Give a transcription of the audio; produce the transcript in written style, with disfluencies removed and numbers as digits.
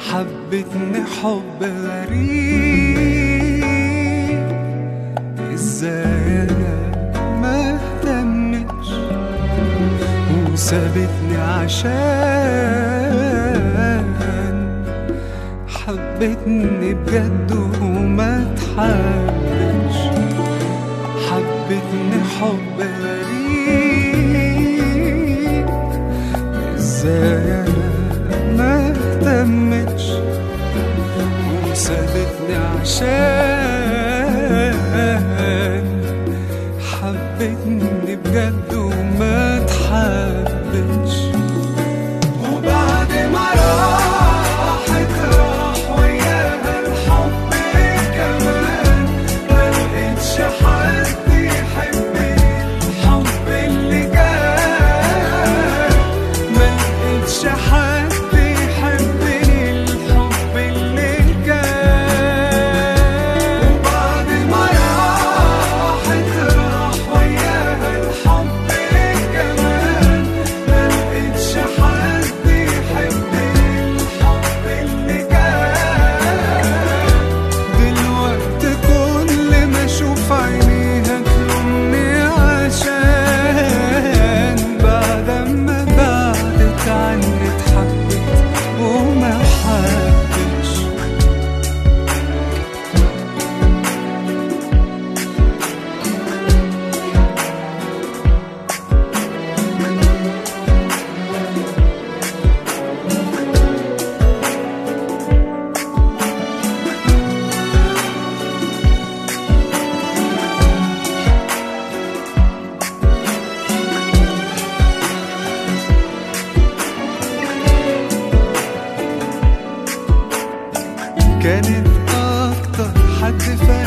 حبتني حب غريب، ازاي انا ما اهتمش وسابتني عشان حبتني بجد وما تحبش. حبتني حب غريب، ازاي انا ما اهتمتش وسابتني عشان حبتني بجد وما تحبش. وبعد ما راحت راح وياها الحب كمان، ما لقيتش حد يحبني الحب اللي كان، ما لقيتش حد يحبني الحب اللي كان. وبعد ما راحت راح وياها الحب كمان، ما لقيتش حد يحبني الحب اللي كان. دلوقتي كل ما اشوف عينيها تلومني عشان بعد ما بعدت عني اتحبت وما حبتش. كانت أكتر حد فاهم